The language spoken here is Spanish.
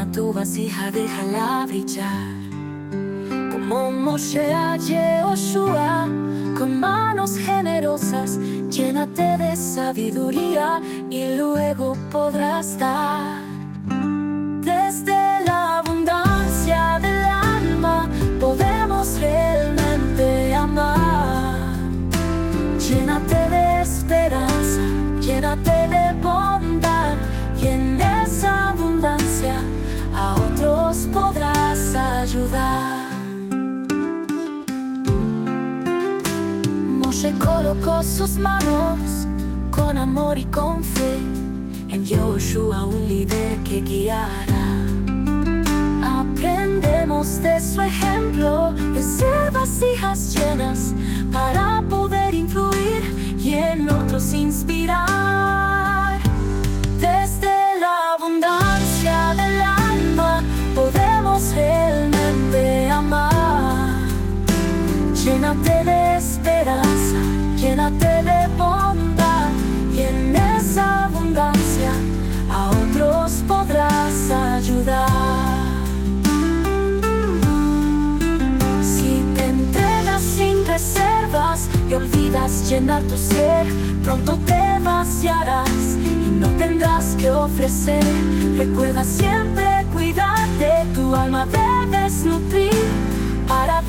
tu vasija, déjala brillar. Como Moshe a Yehoshua, con manos generosas, llénate de sabiduría y luego podrás dar. Desde la abundancia del alma podemos realmente amar. Llénate de esperanza, llénate de bondad, y en esa abundancia a otros podrás ayudar. Moshe colocó sus manos con amor y con fe en Yehoshua, un líder que guiará. Aprendemos de su ejemplo de ser vasijas llenas para poder influir y en otros inspirar. Desde la abundancia del alma podemos realmente amar. Llénate de esperanza, llénate de bondad, y en esa abundancia a otros podrás ayudar. Si te entregas sin reservas y olvidas llenar tu ser, pronto te vaciarás y no tendrás que ofrecer. Recuerda siempre cuidar de tu alma, debes nutrir para